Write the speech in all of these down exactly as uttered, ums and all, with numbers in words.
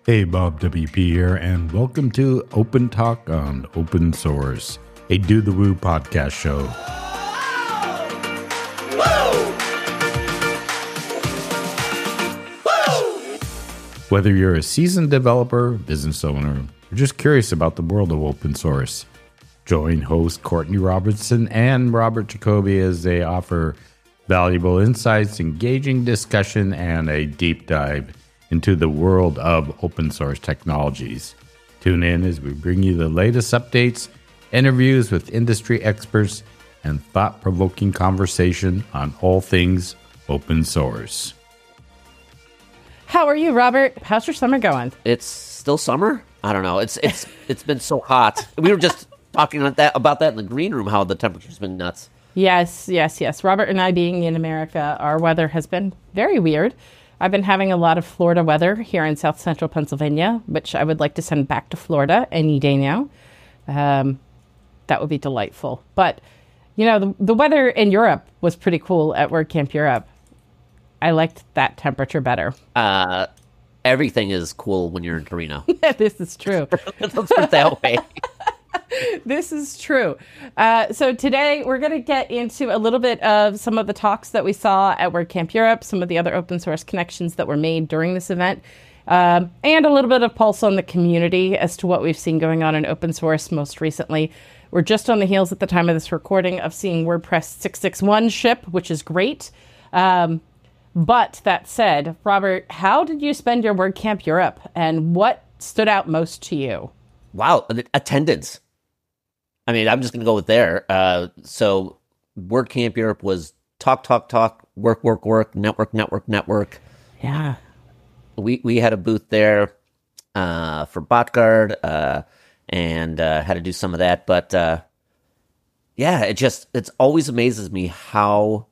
Hey, Bob W P here, and welcome to Open Talk on Open Source, a Do the Woo podcast show. Whether you're a seasoned developer, business owner, or just curious about the world of open source, join host Courtney Robertson and Robert Jacoby as they offer valuable insights, engaging discussion, and a deep dive into the world of open source technologies. Tune in as we bring you the latest updates, interviews with industry experts, and thought-provoking conversation on all things open source. How are you, Robert? How's your summer going? It's still summer? I don't know. It's it's it's been so hot. We were just talking about that about that in the green room, how the temperature's been nuts. Yes, yes, yes. Robert and I being in America, our weather has been very weird. I've been having a lot of Florida weather here in South Central Pennsylvania, which I would like to send back to Florida any day now. Um, that would be delightful. But, you know, the, the weather in Europe was pretty cool at WordCamp Europe. I liked that temperature better. Uh, everything is cool when you're in Torino. This is true. Let's put it that way. This is true. Uh, so today we're going to get into a little bit of some of the talks that we saw at WordCamp Europe, some of the other open source connections that were made during this event, um, and a little bit of pulse on the community as to what we've seen going on in open source most recently. We're just on the heels at the time of this recording of seeing WordPress six six one ship, which is great. Um, but that said, Robert, how did you spend your WordCamp Europe, and what stood out most to you? Wow, attendance. I mean, I'm just going to go with there. Uh, so WordCamp Europe was talk, talk, talk, work, work, work, network, network, network. Yeah. We we had a booth there uh, for BotGuard uh, and uh, had to do some of that. But uh, yeah, it just, it always amazes me how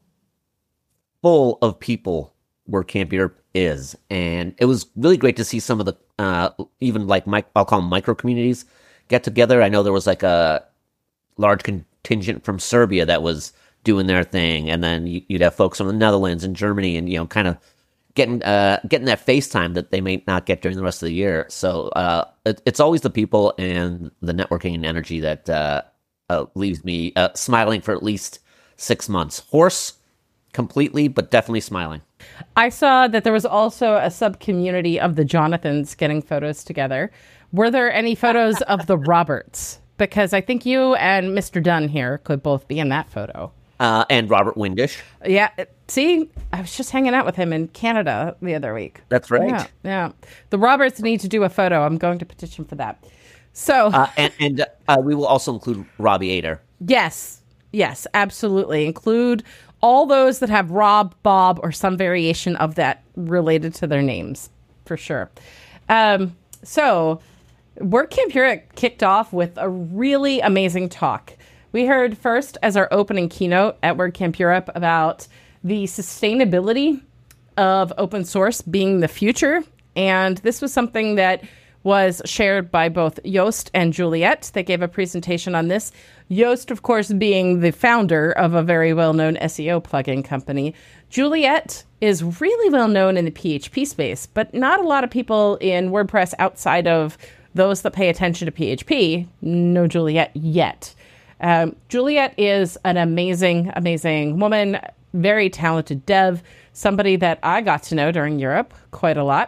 full of people WordCamp Europe is. And it was really great to see some of the, uh, even like, mic- I'll call them micro communities get together. I know there was like a large contingent from Serbia that was doing their thing, and then you'd have folks from the Netherlands and Germany, and you know, kind of getting uh, getting that FaceTime that they may not get during the rest of the year. So uh, it, it's always the people and the networking and energy that uh, uh, leaves me uh, smiling for at least six months. Hoarse completely, but definitely smiling. I saw that there was also a sub-community of the Jonathans getting photos together. Were there any photos of the Roberts? Because I think you and Mister Dunn here could both be in that photo. Uh, and Robert Windish. Yeah. See, I was just hanging out with him in Canada the other week. That's right. Yeah. yeah. The Roberts need to do a photo. I'm going to petition for that. So. Uh, and and uh, we will also include Robbie Ader. Yes. Yes, absolutely. Include all those that have Rob, Bob, or some variation of that related to their names, for sure. Um, so. WordCamp Europe kicked off with a really amazing talk. We heard first as our opening keynote at WordCamp Europe about the sustainability of open source being the future. And this was something that was shared by both Joost and Juliet. They gave a presentation on this. Joost, of course, being the founder of a very well-known S E O plugin company. Juliet is really well-known in the P H P space, but not a lot of people in WordPress outside of those that pay attention to P H P know Juliet yet. Um, Juliet is an amazing, amazing woman, very talented dev, somebody that I got to know during Europe quite a lot.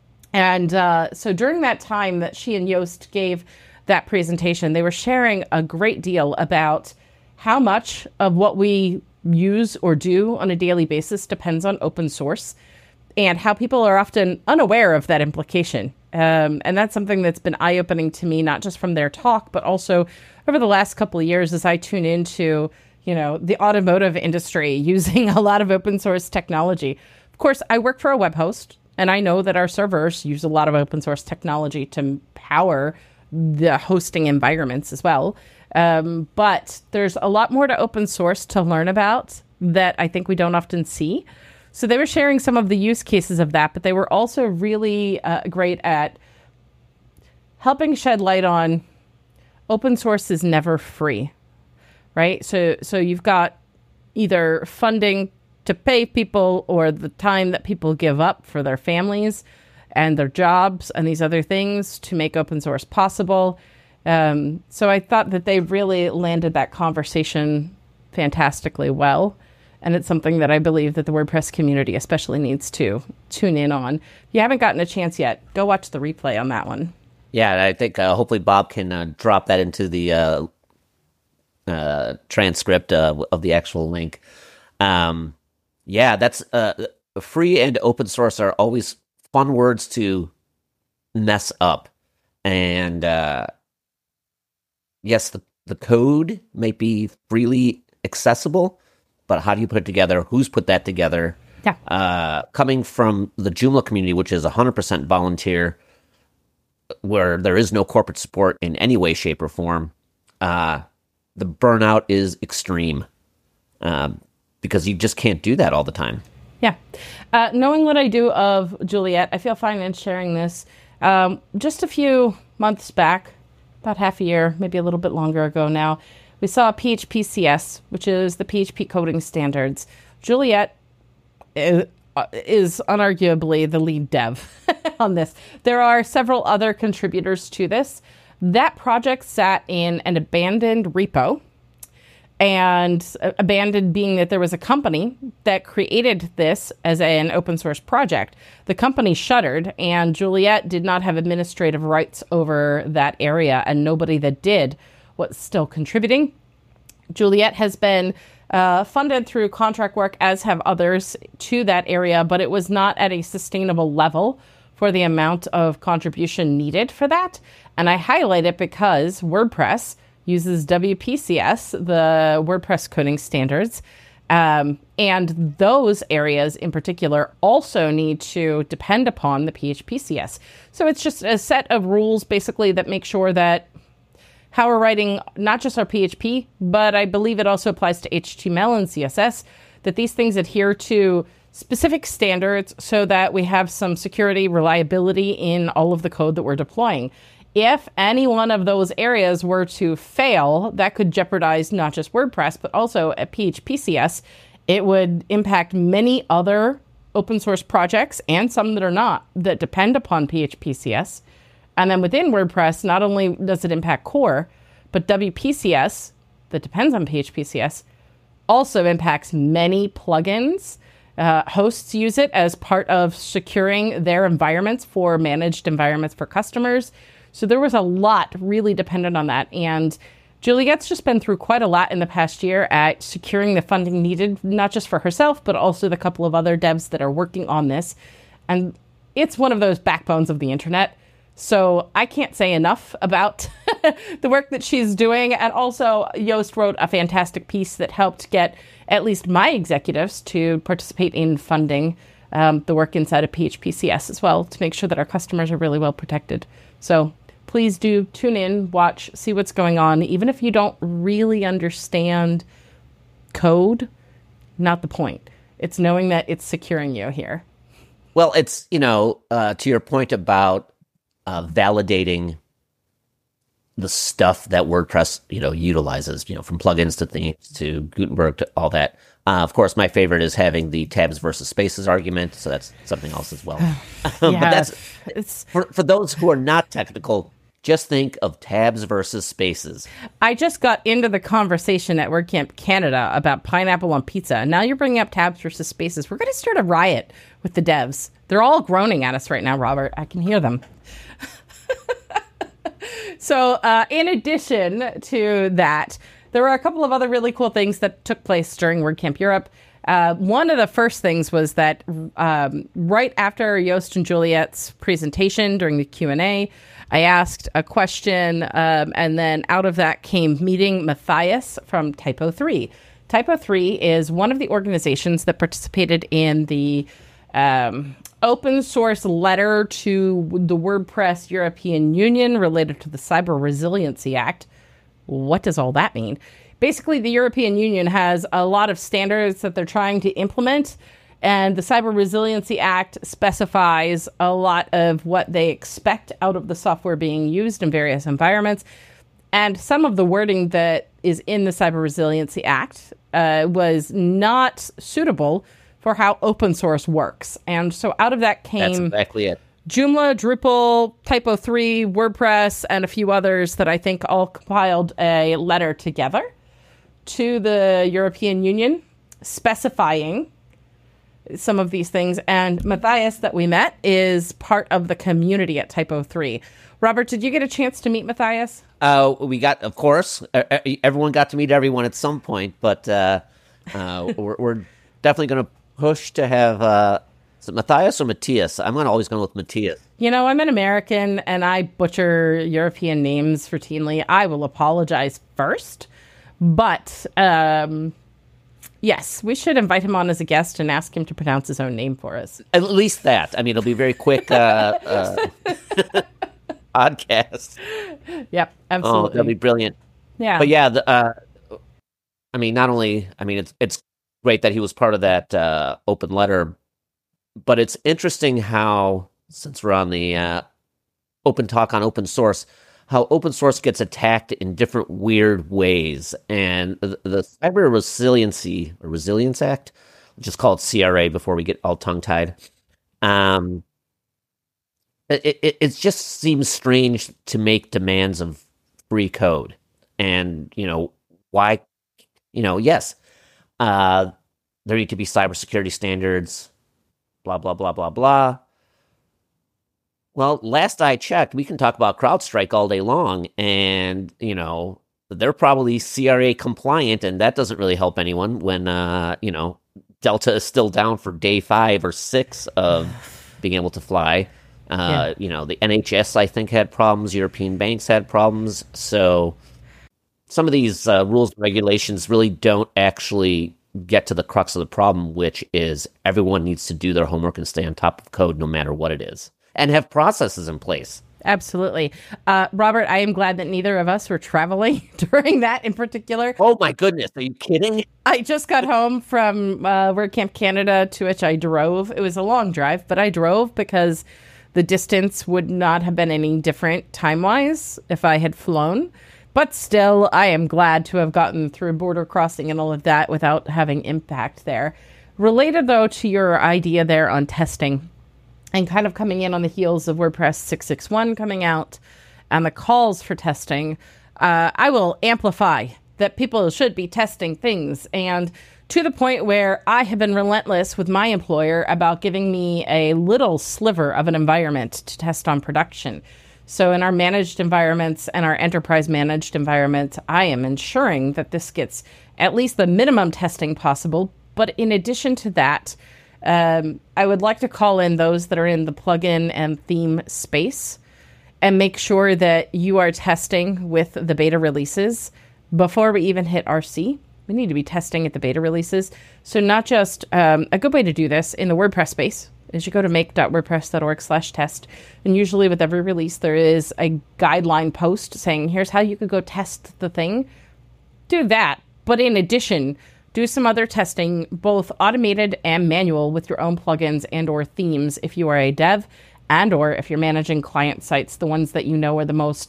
And uh, so during that time that she and Joost gave that presentation, they were sharing a great deal about how much of what we use or do on a daily basis depends on open source, and how people are often unaware of that implication. Um, and that's something that's been eye-opening to me, not just from their talk, but also over the last couple of years as I tune into, you know, the automotive industry using a lot of open source technology. Of course, I work for a web host, and I know that our servers use a lot of open source technology to power the hosting environments as well. Um, but there's a lot more to open source to learn about that I think we don't often see. So they were sharing some of the use cases of that, but they were also really uh, great at helping shed light on open source is never free, right? So so you've got either funding to pay people or the time that people give up for their families. and their jobs and these other things to make open source possible. Um, so I thought that they really landed that conversation fantastically well. And it's something that I believe that the WordPress community especially needs to tune in on. If you haven't gotten a chance yet, go watch the replay on that one. Yeah, I think uh, hopefully Bob can uh, drop that into the uh, uh, transcript uh, of the actual link. Um, yeah, that's uh, free and open source are always fun words to mess up. And uh, yes, the, the code may be freely accessible, but how do you put it together? Who's put that together? Yeah. Uh, coming from the Joomla community, which is one hundred percent volunteer, where there is no corporate support in any way, shape, or form, uh, the burnout is extreme um, because you just can't do that all the time. Yeah. Uh, knowing what I do of Juliet, I feel fine in sharing this. Um, just a few months back, about half a year, maybe a little bit longer ago now, we saw P H P C S, which is the P H P coding standards. Juliet is, is unarguably the lead dev on this. There are several other contributors to this. That project sat in an abandoned repo, and uh, abandoned being that there was a company that created this as an open source project. The company shuttered, and Juliet did not have administrative rights over that area, and nobody that did was still contributing. Juliet has been uh, funded through contract work, as have others, to that area, but it was not at a sustainable level for the amount of contribution needed for that. And I highlight it because WordPress uses W P C S, the WordPress coding standards, um, and those areas in particular also need to depend upon the P H P C S. So it's just a set of rules basically that make sure that how we're writing not just our P H P, but I believe it also applies to H T M L and C S S, that these things adhere to specific standards so that we have some security, reliability in all of the code that we're deploying. If any one of those areas were to fail, that could jeopardize not just WordPress, but also a P H P C S. It would impact many other open source projects and some that are not, that depend upon P H P C S. And then within WordPress, not only does it impact core, but W P C S, that depends on P H P C S, also impacts many plugins. Uh, hosts use it as part of securing their environments for managed environments for customers. So there was a lot really dependent on that. And Juliet's just been through quite a lot in the past year at securing the funding needed, not just for herself, but also the couple of other devs that are working on this. And it's one of those backbones of the internet. So I can't say enough about the work that she's doing. And also, Yoast wrote a fantastic piece that helped get at least my executives to participate in funding um, the work inside of P H P C S as well, to make sure that our customers are really well protected. So please do tune in, watch, see what's going on. Even if you don't really understand code, not the point. It's knowing that it's securing you here. Well, it's, you know, uh, to your point about Uh, validating the stuff that WordPress, you know, utilizes, you know, from plugins to themes to Gutenberg to all that. Uh, of course, my favorite is having the tabs versus spaces argument, so that's something else as well. Yeah, but that's it's for for those who are not technical. Just think of tabs versus spaces. I just got into the conversation at WordCamp Canada about pineapple on pizza, and now you're bringing up tabs versus spaces. We're going to start a riot with the devs. They're all groaning at us right now, Robert. I can hear them. So uh, in addition to that, there were a couple of other really cool things that took place during WordCamp Europe. Uh, one of the first things was that um, right after Yoast and Juliet's presentation during the Q and A, I asked a question, um, and then out of that came meeting Matthias from Typo three. Typo three is one of the organizations that participated in the um, open source letter to the WordPress European Union related to the Cyber Resiliency Act. What does all that mean? Basically, the European Union has a lot of standards that they're trying to implement, and the Cyber Resiliency Act specifies a lot of what they expect out of the software being used in various environments. And some of the wording that is in the Cyber Resiliency Act uh, was not suitable for how open source works. And so out of that came That's exactly it. Joomla, Drupal, Typo three, WordPress, and a few others that I think all compiled a letter together to the European Union specifying some of these things. And Matthias, that we met, is part of the community at Typo three. Robert, did you get a chance to meet Matthias? Uh, we got, of course, everyone got to meet everyone at some point, but uh, uh, we're, we're definitely going to push to have, uh, is it Matthias or Matthias? I'm gonna always go with Matthias. You know, I'm an American and I butcher European names routinely. I will apologize first, but um, yes, we should invite him on as a guest and ask him to pronounce his own name for us. At least that. I mean, it'll be very quick. Uh, uh, podcast. Yep, absolutely. Oh, that'll be brilliant. Yeah. But yeah, the, uh, I mean, not only, I mean, it's it's great that he was part of that uh, open letter, but it's interesting how, since we're on the uh, open talk on open source, how open source gets attacked in different weird ways. And the, the Cyber Resiliency or Resilience Act, just call it C R A before we get all tongue-tied, um, It, it it just seems strange to make demands of free code. And, you know, why, you know, yes, uh, there need to be cybersecurity standards, blah, blah, blah, blah, blah. Well, last I checked, we can talk about CrowdStrike all day long, and, you know, they're probably C R A compliant, and that doesn't really help anyone when, uh, you know, Delta is still down for day five or six of being able to fly. Uh, yeah. You know, the N H S, I think, had problems. European banks had problems. So some of these uh, rules and regulations really don't actually get to the crux of the problem, which is everyone needs to do their homework and stay on top of code no matter what it is, and have processes in place. Absolutely. Uh, Robert, I am glad that neither of us were traveling during that in particular. Oh, my goodness. Are you kidding? I just got home from uh, WordCamp Canada, to which I drove. It was a long drive, but I drove because the distance would not have been any different time-wise if I had flown. But still, I am glad to have gotten through border crossing and all of that without having impact there. Related, though, to your idea there on testing, and kind of coming in on the heels of WordPress six six one coming out and the calls for testing, uh, I will amplify that people should be testing things, and to the point where I have been relentless with my employer about giving me a little sliver of an environment to test on production. So in our managed environments and our enterprise managed environments, I am ensuring that this gets at least the minimum testing possible. But in addition to that, um, I would like to call in those that are in the plugin and theme space and make sure that you are testing with the beta releases before we even hit R C. We need to be testing at the beta releases. So not just um, a good way to do this in the WordPress space is you go to make.wordpress.org slash test. And usually with every release, there is a guideline post saying, here's how you could go test the thing. Do that. But in addition, do some other testing, both automated and manual with your own plugins and or themes if you are a dev and or if you're managing client sites, the ones that you know are the most...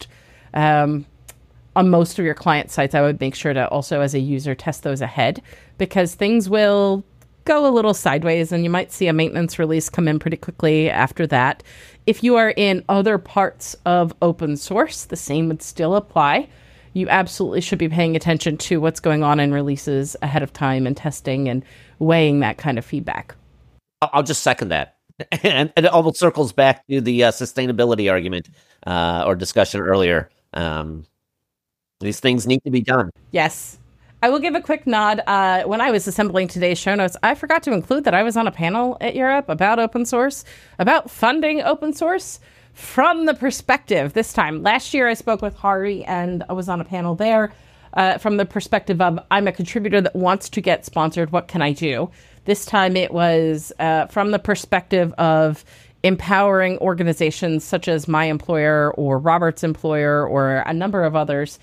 Um, on most of your client sites, I would make sure to also, as a user, test those ahead, because things will go a little sideways and you might see a maintenance release come in pretty quickly after that. If you are in other parts of open source, the same would still apply. You absolutely should be paying attention to what's going on in releases ahead of time and testing and weighing that kind of feedback. I'll just second that. And it almost circles back to the uh, sustainability argument uh, or discussion earlier. Um, These things need to be done. Yes. I will give a quick nod. Uh, when I was assembling today's show notes, I forgot to include that I was on a panel at Europe about open source, about funding open source from the perspective this time. Last year, I spoke with Hari and I was on a panel there uh, from the perspective of I'm a contributor that wants to get sponsored. What can I do? This time it was uh, from the perspective of empowering organizations such as my employer or Robert's employer or a number of others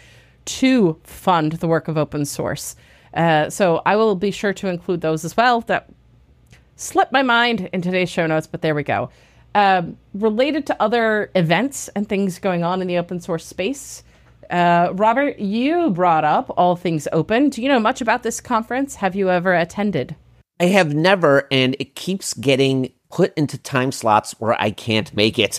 to fund the work of open source. Uh, so I will be sure to include those as well. That slipped my mind in today's show notes, but there we go. Um, related to other events and things going on in the open source space, uh, Robert, you brought up All Things Open. Do you know much about this conference? Have you ever attended? I have never, and it keeps getting put into time slots where I can't make it.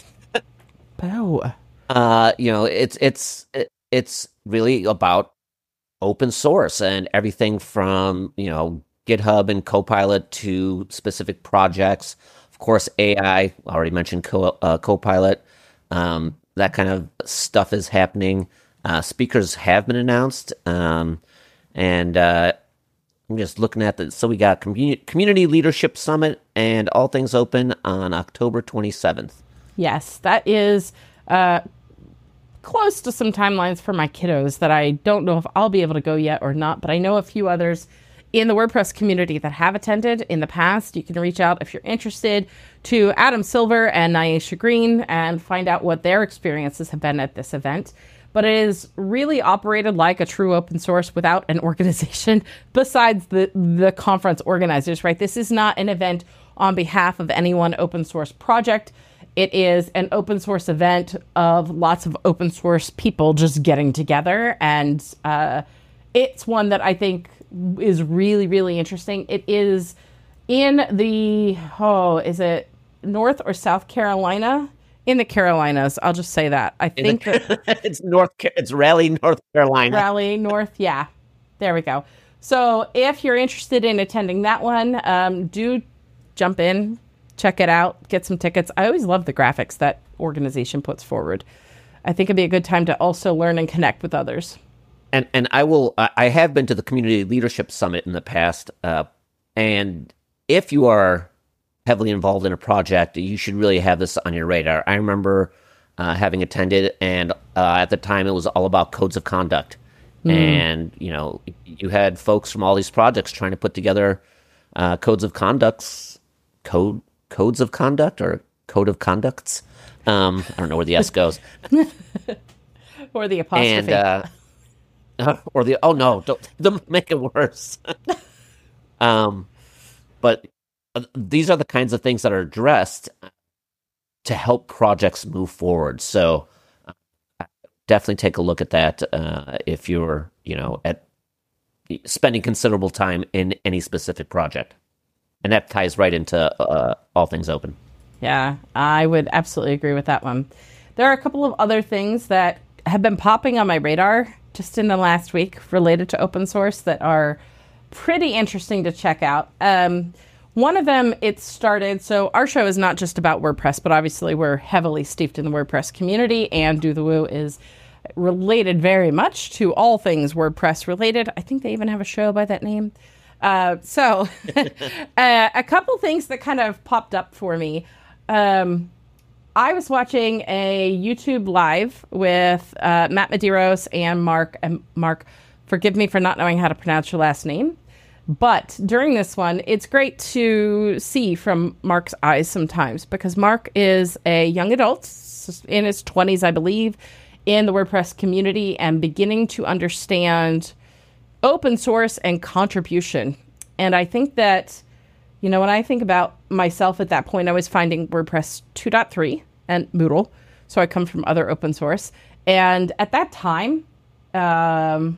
Oh. Uh, you know, it's it's it's really about open source and everything from, you know, GitHub and Copilot to specific projects. Of course, A I, I already mentioned Co- uh, Copilot. Um, that kind of stuff is happening. Uh, speakers have been announced. Um, and uh, I'm just looking at the, so we got Community, Community Leadership Summit and All Things Open on October twenty-seventh. Yes, that is uh, close to some timelines for my kiddos that I don't know if I'll be able to go yet or not, but I know a few others in the WordPress community that have attended in the past. You can reach out if you're interested to Adam Silver and Nyesha Green and find out what their experiences have been at this event. But it is really operated like a true open source without an organization besides the, the conference organizers, right? This is not an event on behalf of any one open source project. It is an open source event of lots of open source people just getting together. And uh, it's one that I think is really, really interesting. It is in the, oh, is it North or South Carolina? In the Carolinas, I'll just say that. I think the, that it's North, it's Raleigh, North Carolina. Raleigh, North, yeah. There we go. So if you're interested in attending that one, um, do jump in, check it out, get some tickets. I always love the graphics that organization puts forward. I think it'd be a good time to also learn and connect with others. And and I will, I have been to the Community Leadership Summit in the past, uh, and if you are heavily involved in a project, you should really have this on your radar. I remember uh, having attended, and uh, at the time it was all about codes of conduct. Mm. And, you know, you had folks from all these projects trying to put together uh, codes of conducts, code codes of conduct or code of conducts. Um, I don't know where the S goes. Or the apostrophe. And, uh, or the, oh no, don't, don't make it worse. um, but these are the kinds of things that are addressed to help projects move forward. So uh, definitely take a look at that uh, if you're, you know, at spending considerable time in any specific project. And that ties right into uh, All Things Open. Yeah, I would absolutely agree with that one. There are a couple of other things that have been popping on my radar just in the last week related to open source that are pretty interesting to check out. Um, One of them, it started, so our show is not just about WordPress, but obviously we're heavily steeped in the WordPress community, and Do the Woo is related very much to all things WordPress related. I think they even have a show by that name. Uh, so uh, a couple things that kind of popped up for me. Um, I was watching a YouTube live with uh, Matt Medeiros and Mark. And Mark, forgive me for not knowing how to pronounce your last name. But during this one, it's great to see from Mark's eyes sometimes, because Mark is a young adult in his twenties, I believe, in the WordPress community and beginning to understand open source and contribution. And I think that, you know, when I think about myself at that point, I was finding WordPress two point three and Moodle. So I come from other open source. And at that time, um,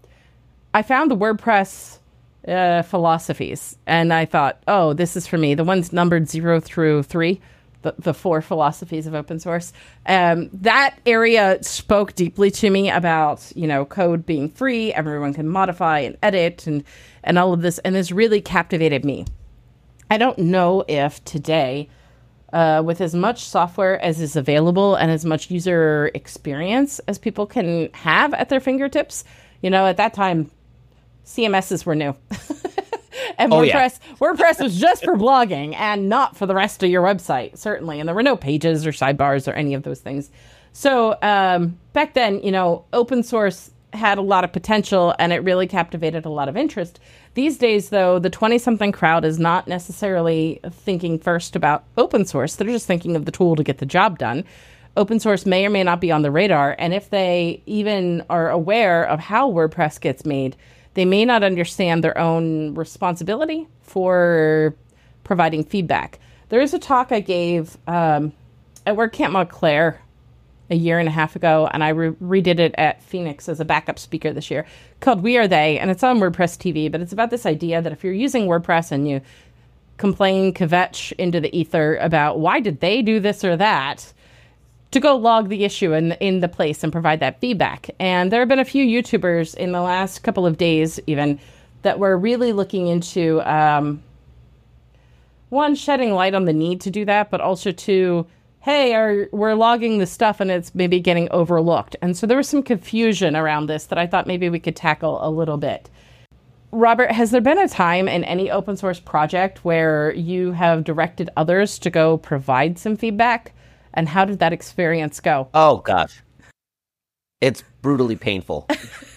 I found the WordPress Uh, philosophies. And I thought, oh, this is for me. The ones numbered zero through three, the, the four philosophies of open source. Um, that area spoke deeply to me about, you know, code being free, everyone can modify and edit and, and all of this. And this really captivated me. I don't know if today, uh, with as much software as is available and as much user experience as people can have at their fingertips, you know, at that time, C M Ss were new. And oh, WordPress yeah. WordPress was just for blogging and not for the rest of your website, certainly. And there were no pages or sidebars or any of those things. So um, back then, you know, open source had a lot of potential and it really captivated a lot of interest. These days, though, the twenty-something crowd is not necessarily thinking first about open source. They're just thinking of the tool to get the job done. Open source may or may not be on the radar. And if they even are aware of how WordPress gets made, they may not understand their own responsibility for providing feedback. There is a talk I gave um, at WordCamp Montclair a year and a half ago, and I re- redid it at Phoenix as a backup speaker this year, called We Are They, and it's on WordPress T V, but it's about this idea that if you're using WordPress and you complain, kvetch into the ether about why did they do this or that, to go log the issue in, in the place and provide that feedback. And there have been a few YouTubers in the last couple of days even that were really looking into, um, one, shedding light on the need to do that, but also two, hey, are, we're logging the stuff and it's maybe getting overlooked. And so there was some confusion around this that I thought maybe we could tackle a little bit. Robert, has there been a time in any open source project where you have directed others to go provide some feedback? And how did that experience go? Oh, gosh. It's brutally painful.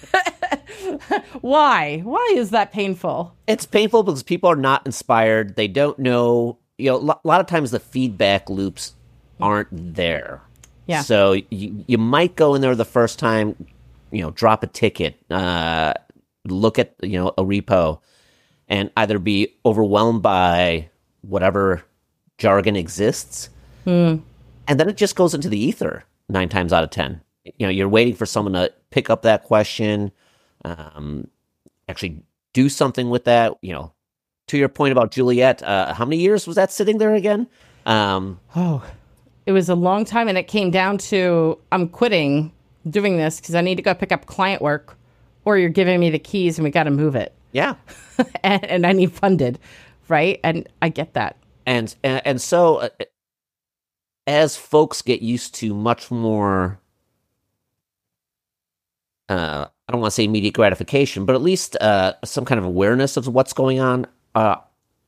Why? Why is that painful? It's painful because people are not inspired. They don't know. You know, a lot of times the feedback loops aren't there. Yeah. So you, you might go in there the first time, you know, drop a ticket, uh, look at, you know, a repo, and either be overwhelmed by whatever jargon exists, Mm. and then it just goes into the ether nine times out of ten. You know, you're waiting for someone to pick up that question, um, actually do something with that. You know, to your point about Juliet, uh, how many years was that sitting there again? Um, Oh, it was a long time, and it came down to I'm quitting doing this because I need to go pick up client work, or you're giving me the keys and we got to move it. yeah. and, and I need funded, right? And I get that. And, and, and so uh, as folks get used to much more, uh, I don't want to say immediate gratification, but at least uh, some kind of awareness of what's going on, uh,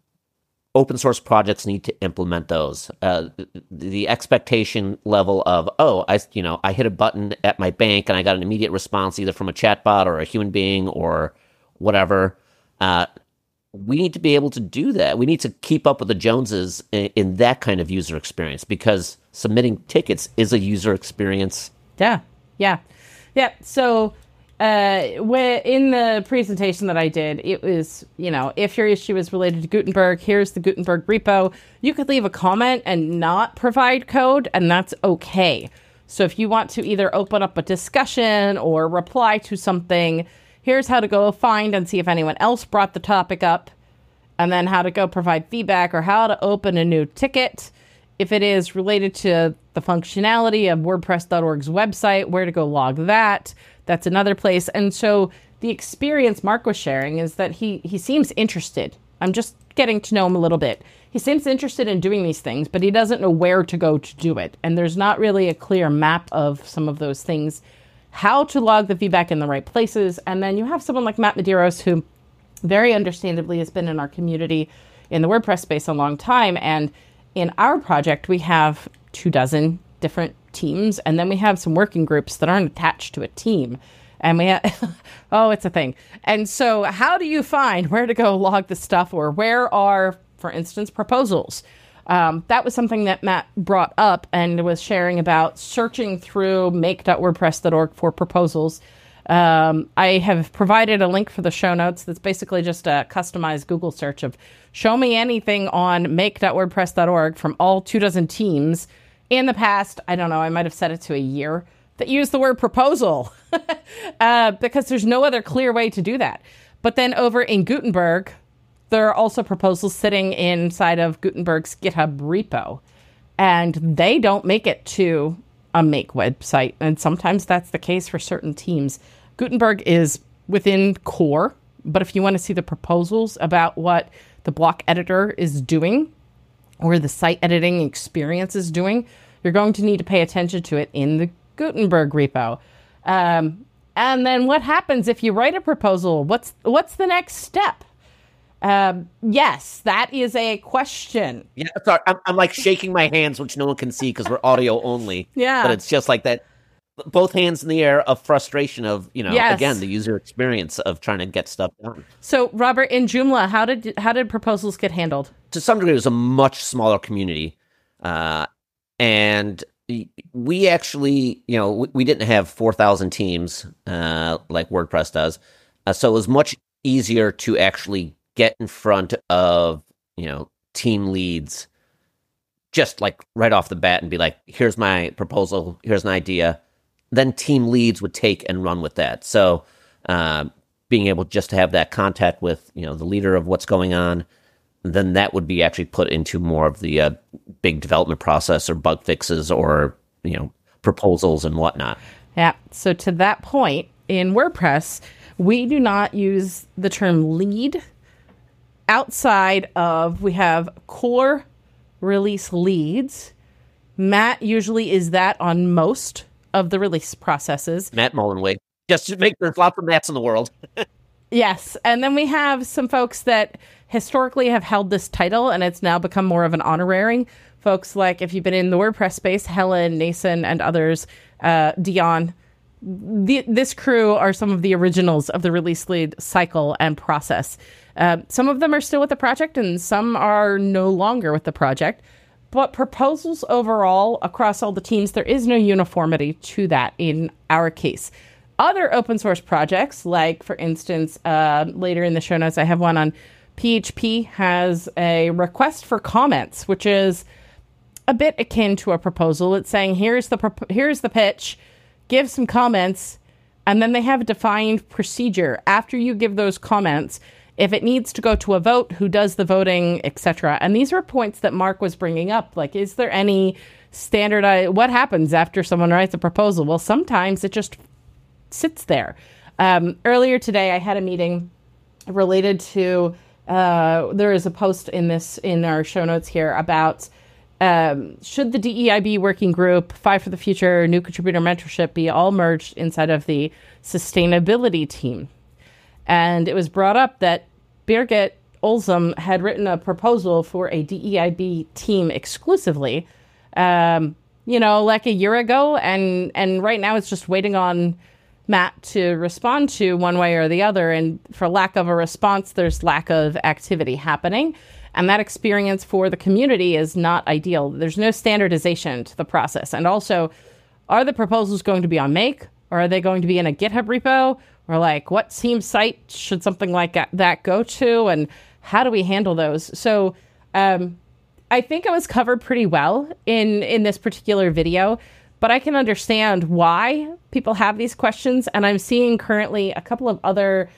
open source projects need to implement those. Uh, the, the expectation level of, oh, I, you know, I hit a button at my bank and I got an immediate response either from a chatbot or a human being or whatever. Uh, we need to be able to do that. We need to keep up with the Joneses in, in that kind of user experience, because submitting tickets is a user experience. Yeah, yeah, yeah. So uh, wh- in the presentation that I did, it was, you know, if your issue is related to Gutenberg, here's the Gutenberg repo. You could leave a comment and not provide code, and that's okay. So if you want to either open up a discussion or reply to something, here's how to go find and see if anyone else brought the topic up, and then how to go provide feedback or how to open a new ticket. If it is related to the functionality of WordPress dot org's website, where to go log that, that's another place. And so the experience Mark was sharing is that he, he seems interested. I'm just getting to know him a little bit. He seems interested in doing these things, but he doesn't know where to go to do it. And there's not really a clear map of some of those things, how to log the feedback in the right places. And then you have someone like Matt Medeiros, who very understandably has been in our community in the WordPress space a long time. And in our project, we have two dozen different teams, and then we have some working groups that aren't attached to a team. And we have, oh, it's a thing. And so how do you find where to go log the stuff, or where are, for instance, proposals? Um, that was something that Matt brought up and was sharing about searching through make dot wordpress dot org for proposals. Um, I have provided a link for the show notes that's basically just a customized Google search of show me anything on make dot wordpress dot org from all two dozen teams in the past, I don't know, I might have set it to a year, that use the word proposal uh, because there's no other clear way to do that. But then over in Gutenberg, there are also proposals sitting inside of Gutenberg's GitHub repo, and they don't make it to a Make website. And sometimes that's the case for certain teams. Gutenberg is within core, but if you want to see the proposals about what the block editor is doing or the site editing experience is doing, you're going to need to pay attention to it in the Gutenberg repo. Um, and then what happens if you write a proposal? What's what's the next step? Um, yes, that is a question. Yeah, sorry, I'm, I'm like shaking my hands, which no one can see because we're audio only. Yeah. But it's just like that, both hands in the air of frustration of, you know, Yes. again, the user experience of trying to get stuff done. So, Robert, in Joomla, how did how did proposals get handled? To some degree, it was a much smaller community. Uh, and we actually, you know, we, we didn't have four thousand teams uh, like WordPress does. Uh, so it was much easier to actually get in front of, you know, team leads just like right off the bat and be like, here's my proposal, here's an idea. Then team leads would take and run with that. So uh, being able just to have that contact with, you know, the leader of what's going on, then that would be actually put into more of the uh, big development process or bug fixes or, you know, proposals and whatnot. Yeah. So to that point, in WordPress, we do not use the term lead outside of, we have core release leads. Matt usually is that on most of the release processes. Matt Mullenweg. Just to make there's lots of Matts in the world. Yes. And then we have some folks that historically have held this title, and it's now become more of an honorary. Folks like, if you've been in the WordPress space, Helen, Nason, and others, uh, Dion. The, this crew are some of the originals of the release lead cycle and process. Uh, some of them are still with the project, and some are no longer with the project. But proposals overall across all the teams, there is no uniformity to that in our case. Other open source projects, like, for instance, uh, later in the show notes, I have one on P H P has a request for comments, which is a bit akin to a proposal. It's saying, here's the pro- here's the pitch, give some comments, and then they have a defined procedure. After you give those comments, if it needs to go to a vote, who does the voting, et cetera. And these are points that Mark was bringing up. Like, is there any standardized, what happens after someone writes a proposal? Well, sometimes it just sits there. Um, earlier today, I had a meeting related to, uh, there is a post in this, in our show notes here about um, should the D E I B working group, Five for the Future, new contributor mentorship be all merged inside of the sustainability team? And it was brought up that Birgit Olsum had written a proposal for a D E I B team exclusively, um, you know, like a year ago. And, and right now it's just waiting on Matt to respond to one way or the other. And for lack of a response, there's lack of activity happening. And that experience for the community is not ideal. There's no standardization to the process. And also, are the proposals going to be on Make? Or are they going to be in a GitHub repo? Or like, what team site should something like that go to? And how do we handle those? So um, I think it was covered pretty well in, in this particular video. But I can understand why people have these questions. And I'm seeing currently a couple of other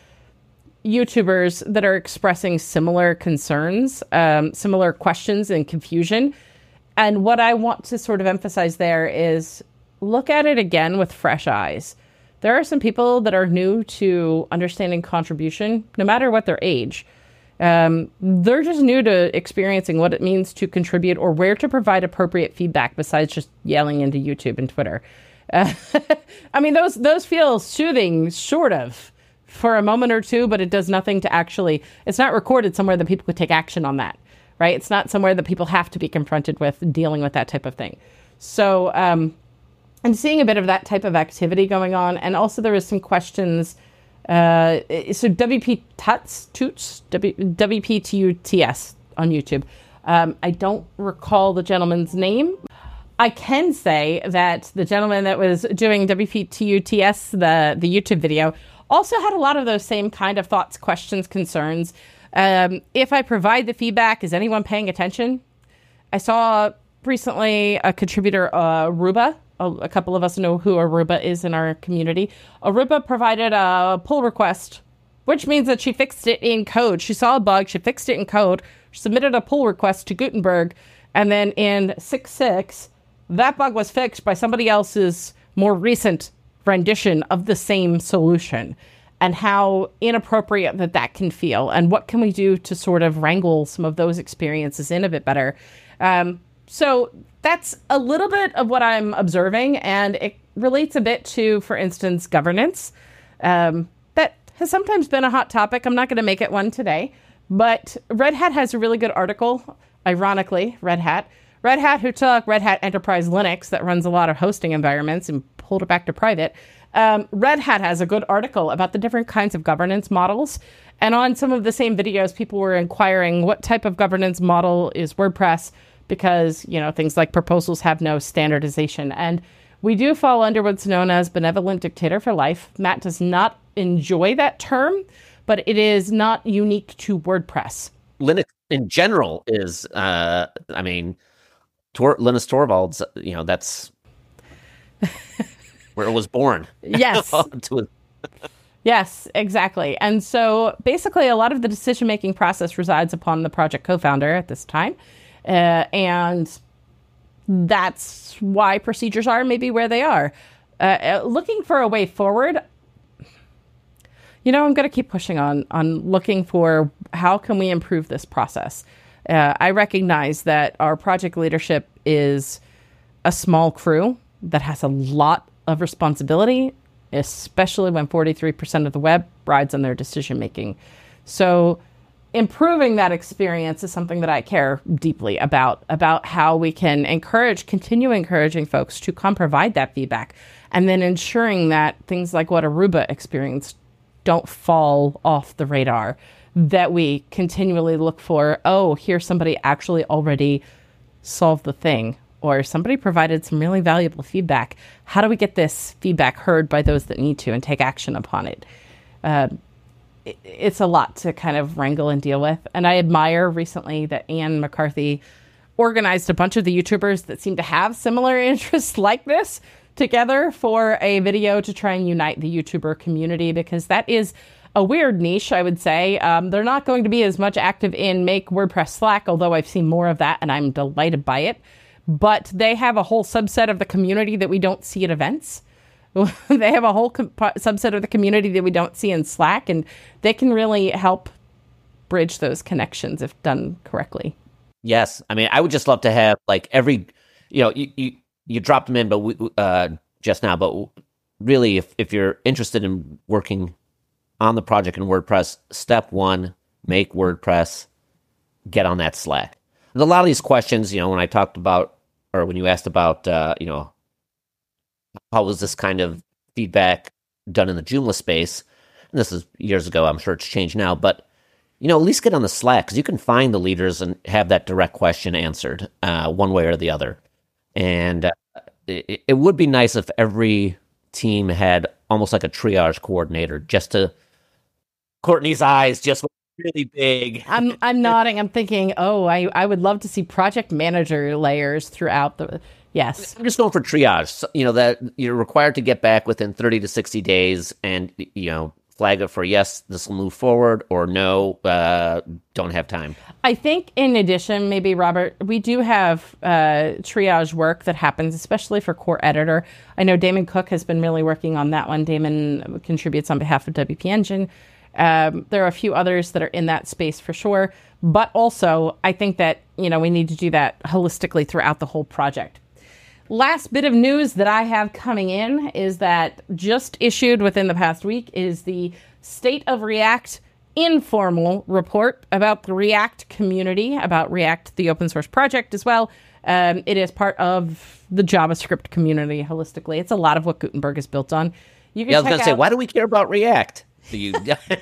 YouTubers that are expressing similar concerns, um, similar questions and confusion. And what I want to sort of emphasize there is look at it again with fresh eyes. There are some people that are new to understanding contribution, no matter what their age. Um, they're just new to experiencing what it means to contribute or where to provide appropriate feedback besides just yelling into YouTube and Twitter. Uh, I mean, those those feel soothing, sort of, for a moment or two, but it does nothing to actually, it's not recorded somewhere that people could take action on that, right? It's not somewhere that people have to be confronted with dealing with that type of thing. So um, I'm seeing a bit of that type of activity going on. And also there was some questions. Uh, so W P Tuts, Toots, W, W P T U T S on YouTube. Um, I don't recall the gentleman's name. I can say that the gentleman that was doing W P T U T S, the, the YouTube video, also had a lot of those same kind of thoughts, questions, concerns. Um, if I provide the feedback, is anyone paying attention? I saw recently a contributor, uh, Aruba. A, a couple of us know who Aruba is in our community. Aruba provided a pull request, which means that she fixed it in code. She saw a bug, she fixed it in code, submitted a pull request to Gutenberg, and then in six point six, that bug was fixed by somebody else's more recent rendition of the same solution, and how inappropriate that that can feel, and what can we do to sort of wrangle some of those experiences in a bit better. Um, so that's a little bit of what I'm observing, and it relates a bit to, for instance, governance. Um, that has sometimes been a hot topic. I'm not going to make it one today, but Red Hat has a really good article, ironically, Red Hat. Red Hat, who took Red Hat Enterprise Linux that runs a lot of hosting environments and pulled it back to private. Um, Red Hat has a good article about the different kinds of governance models. And on some of the same videos, people were inquiring what type of governance model is WordPress, because, you know, things like proposals have no standardization. And we do fall under what's known as benevolent dictator for life. Matt does not enjoy that term, but it is not unique to WordPress. Linux in general is, uh, I mean, Tor- Linus Torvalds, you know, that's where it was born. Yes. to a- Yes, exactly. And so basically a lot of the decision-making process resides upon the project co-founder at this time. Uh, and that's why procedures are maybe where they are. Uh, looking for a way forward, you know, I'm going to keep pushing on, on looking for how can we improve this process. Uh, I recognize that our project leadership is a small crew that has a lot of responsibility, especially when forty-three percent of the web rides on their decision making. So improving that experience is something that I care deeply about, about how we can encourage, continue encouraging folks to come provide that feedback, and then ensuring that things like what Aruba experienced don't fall off the radar, that we continually look for, oh, here's somebody actually already solved the thing, or somebody provided some really valuable feedback. How do we get this feedback heard by those that need to and take action upon it? Uh, it it's a lot to kind of wrangle and deal with. And I admire recently that Anne McCarthy organized a bunch of the YouTubers that seem to have similar interests like this together for a video to try and unite the YouTuber community, because that is a weird niche, I would say. Um, they're not going to be as much active in Make WordPress Slack, although I've seen more of that and I'm delighted by it. But they have a whole subset of the community that we don't see at events. They have a whole comp- subset of the community that we don't see in Slack, and they can really help bridge those connections if done correctly. Yes. I mean, I would just love to have like every, you know, you, you, you dropped them in, but we, uh, just now, but really if, if you're interested in working on the project in WordPress, step one, make WordPress, get on that Slack. And a lot of these questions, you know, when I talked about, or when you asked about, uh, you know, how was this kind of feedback done in the Joomla space? And this is years ago. I'm sure it's changed now, but, you know, at least get on the Slack, because you can find the leaders and have that direct question answered uh, one way or the other. And uh, it, it would be nice if every team had almost like a triage coordinator, just to Courtney's eyes just really big. I'm I'm nodding. I'm thinking, oh, I, I would love to see project manager layers throughout the. Yes, I'm just going for triage. So, you know, that you're required to get back within thirty to sixty days, and you know, flag it for yes, this will move forward, or no, uh, don't have time. I think in addition, maybe Robert, we do have uh, triage work that happens, especially for Core Editor. I know Damon Cook has been really working on that one. Damon contributes on behalf of W P Engine. Um, there are a few others that are in that space for sure, but also I think that, you know, we need to do that holistically throughout the whole project. Last bit of news that I have coming in is that just issued within the past week is the State of React informal report about the React community, about React, the open source project as well. Um, it is part of the JavaScript community holistically. It's a lot of what Gutenberg is built on. You can yeah, I was going to out- say, why do we care about React? Do you?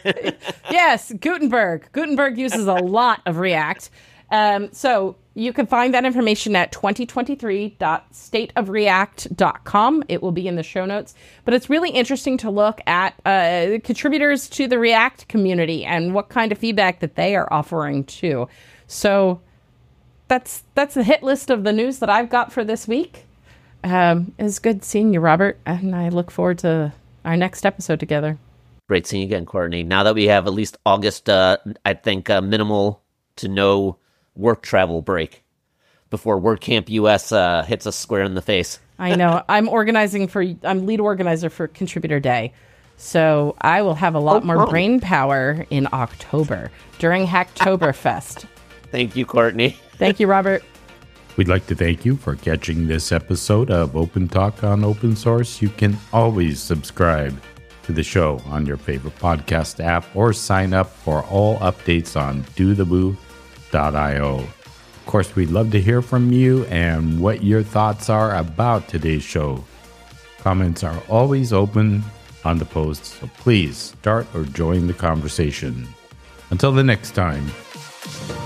Yes, Gutenberg. Gutenberg uses a lot of React. Um, so you can find that information at twenty twenty-three dot state of react dot com. It will be in the show notes. But it's really interesting to look at uh, contributors to the React community and what kind of feedback that they are offering too. So that's that's the hit list of the news that I've got for this week. Um, it's good seeing you, Robert, and I look forward to our next episode together. Great seeing you again, Courtney. Now that we have at least August, uh, I think uh, minimal to no work travel break before WordCamp U S uh, hits us square in the face. I know. I'm organizing for, I'm lead organizer for Contributor Day. So I will have a lot oh, more oh. brain power in October during Hacktoberfest. Thank you, Courtney. Thank you, Robert. We'd like to thank you for catching this episode of Open Talk on Open Source. You can always subscribe to the show on your favorite podcast app or sign up for all updates on do the boo dot io. Of course, we'd love to hear from you and what your thoughts are about today's show. Comments are always open on the posts, so please start or join the conversation. Until the next time.